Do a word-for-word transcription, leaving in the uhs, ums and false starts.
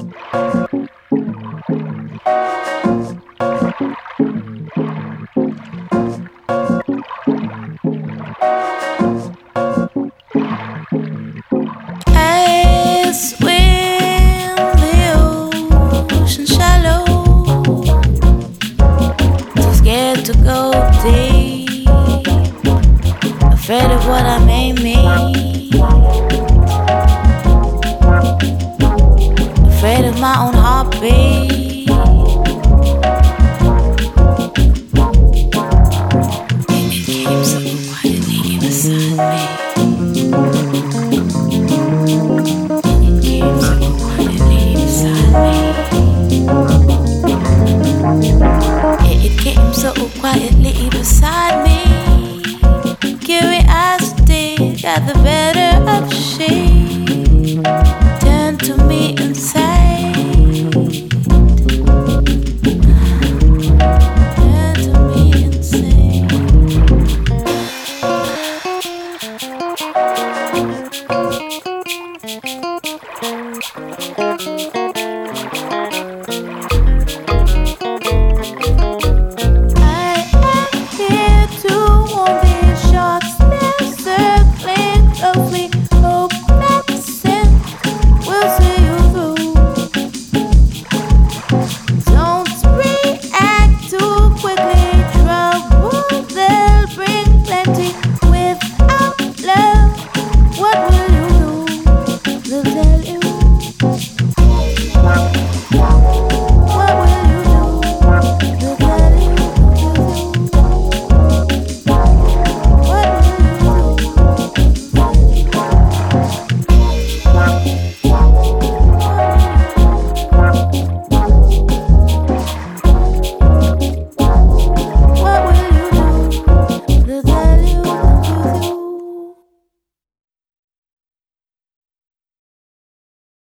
Afraid of what I may mean. Afraid of my own heartbeat. It came so quietly beside me. It came so quietly beside me. It, it came so quietly beside me. Curiosity got the better of shame. Turn to me inside. Turn to me inside.